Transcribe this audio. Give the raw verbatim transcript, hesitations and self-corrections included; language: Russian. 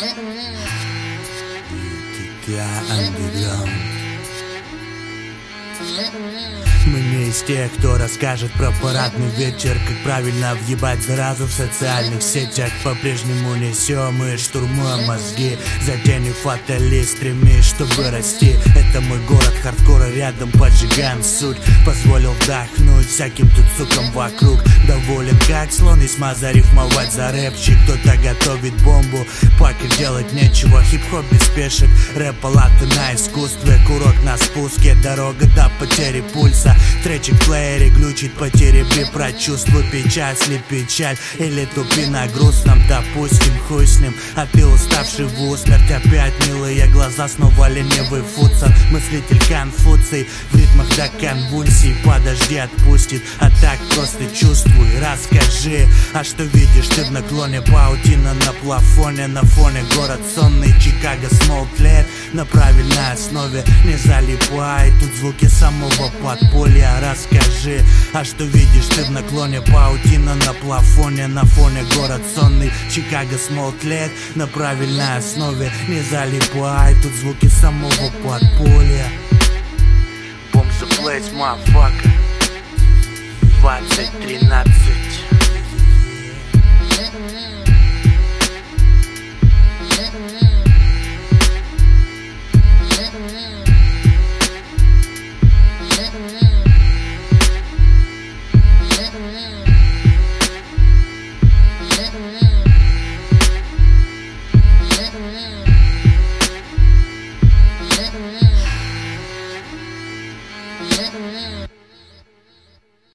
Underground. Мы не из тех, кто расскажет про парадный вечер, как правильно въебать заразу в социальных сетях. По-прежнему несем и штурмуем мозги, за тенью фатали стремись, чтобы расти. Это мой город, хардкора рядом, поджигаем суть. Позволил вдохнуть всяким тут сукам вокруг. Доволен как слон, и смаза рифмовать за рэпчик. Кто-то готовит бомбу, пока делать нечего. Хип-хоп без спешек, рэп-палаты на искусстве. Курок на спуске, дорога до потери пульса. Тречик в плеере глючит, потереби, прочувствуй печаль, слеп печаль или тупи на грустном, допустим, хуй с ним. А ты уставший в усмерть, опять милые глаза, снова ленивый фуцер. Мыслитель Конфуций, в ритмах до конвульсий, подожди, отпустит, а так просто чувствуй, расскажи. А что видишь ты в наклоне, паутина на плафоне, на фоне город сонный, Чикаго смол тлеет на правильной основе. Не залипай, тут звуки самого подполья, расскажи. А что видишь ты в наклоне, паутина на плафоне, на фоне город сонный, Чикаго смол тлеет на правильной основе. Не залипай, тут звуки самого подполья. Boom the place, motherfucker. двадцать тринадцать. Mm-hmm.